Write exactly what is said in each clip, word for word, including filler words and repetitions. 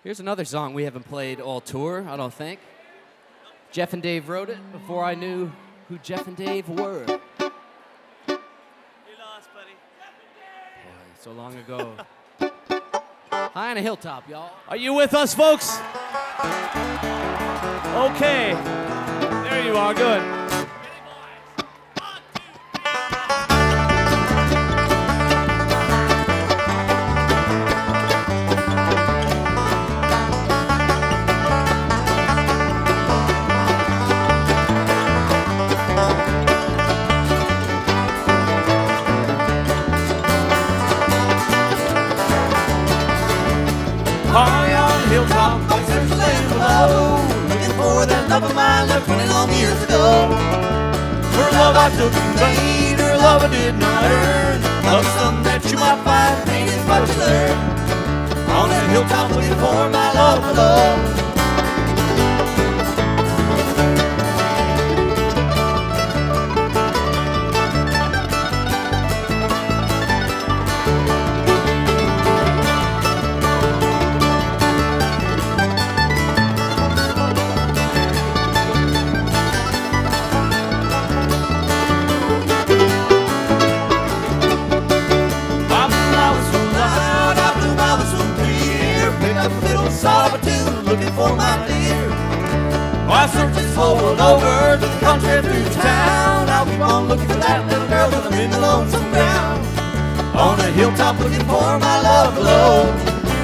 Here's another song we haven't played all tour, I don't think. Jeff and Dave wrote it before I knew who Jeff and Dave were. You lost, buddy. Boy, so long ago. High on a hilltop, y'all. Are you with us, folks? Okay. There you are. Good. High on a hilltop, I search the land below, looking for that love of mine left twenty long years ago. Her love I took in vain, her love I did not earn. Love is something that you might find, pain is what you learn. On that hilltop looking for my love below. Looking for my dear. I search this whole world over, to the country and through town. I'll keep on looking for that little girl till I'm in the lonesome ground. On a hilltop looking for my love below.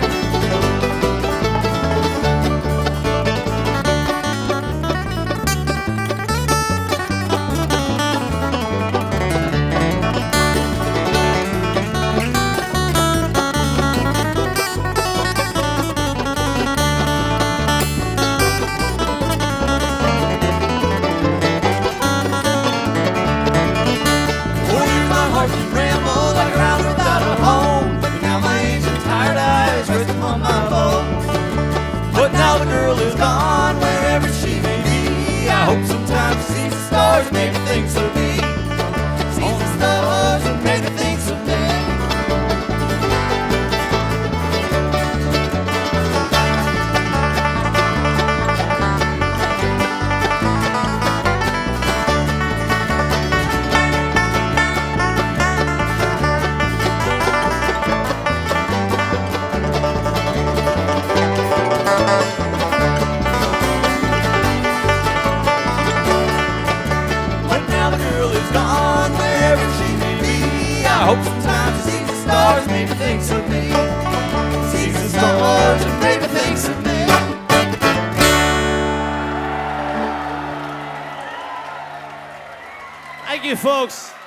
Now the girl is gone, wherever she may be. I hope sometimes she sees the stars and maybe thinks of me. Sees the stars and maybe thinks of me. I hope sometimes she sees the stars, maybe thinks of me. Sees the stars and maybe thinks of me. Thank you, folks.